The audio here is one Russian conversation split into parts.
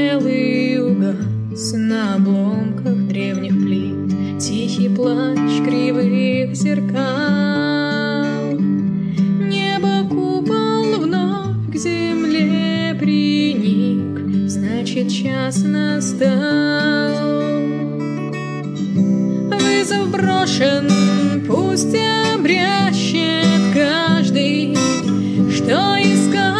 белый угас на обломках древних плит, тихий плач кривых зеркал. Небо купол вновь к земле приник, значит, час настал. Вызов брошен, пусть обрящет каждый, что искал.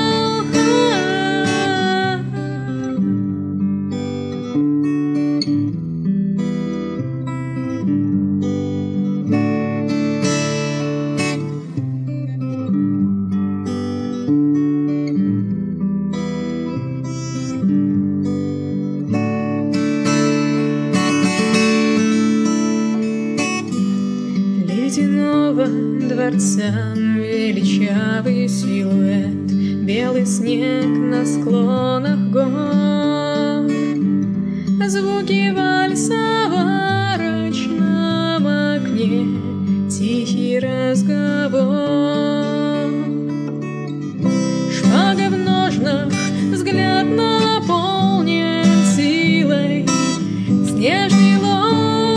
Ледяного дворца величавый силуэт, белый снег на склонах гор, звуки вальса в арочном окне, тихий разговор. Шпага в ножнах, взгляд наполнен силой, снежный лорд.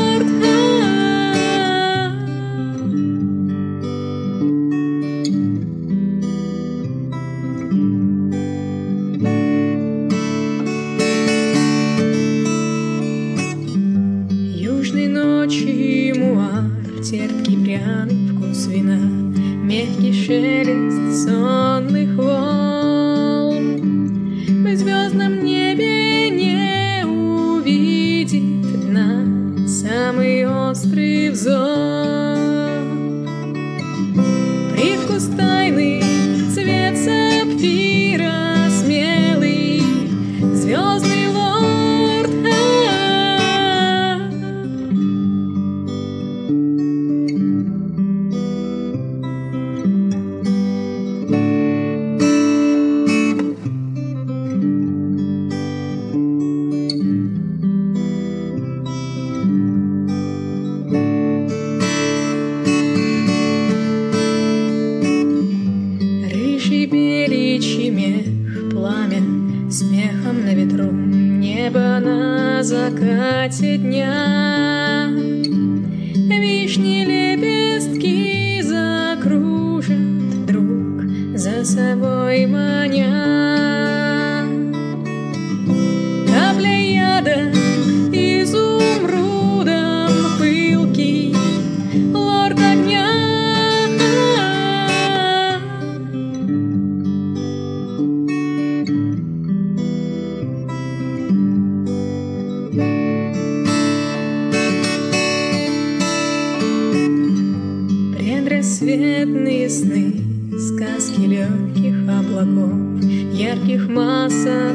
Южной ночи муар, терпкий пряный вкус вина, мягкий шелест сонных волн. В звездном небе не увидит дна самый острый взор. Привкус тайны, цвет сапфира, смелый звездный лорд. Беличий мех, пламя смехом на ветру, небо на закате дня. Вишни лепестки закружат друг за собой маня. Капля яда изумрудом пылкий лорд огня. Предрассветные сны, сказки легких облаков, ярких масок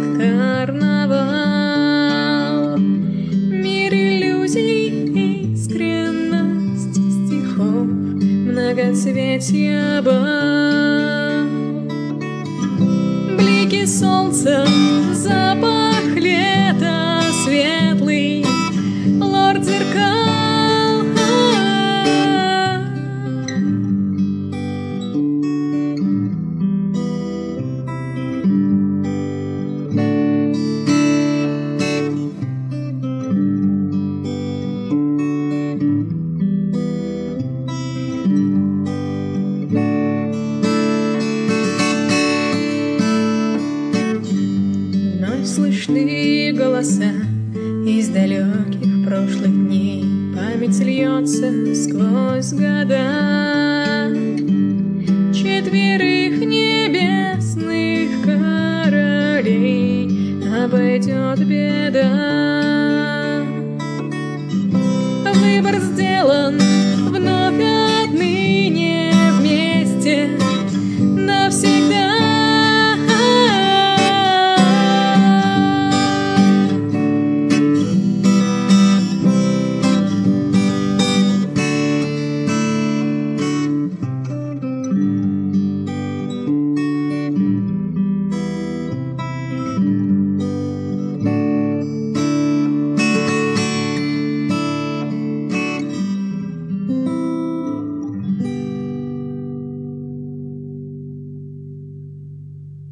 карнавал. Мир иллюзий, искренность стихов, многоцветья бал. Блики солнца, запах лета, светлый лорд зеркал. Слышны голоса из далеких прошлых дней, память льется сквозь года. Четверых небесных королей обойдет беда. Выбор сделан, вновь отныне вместе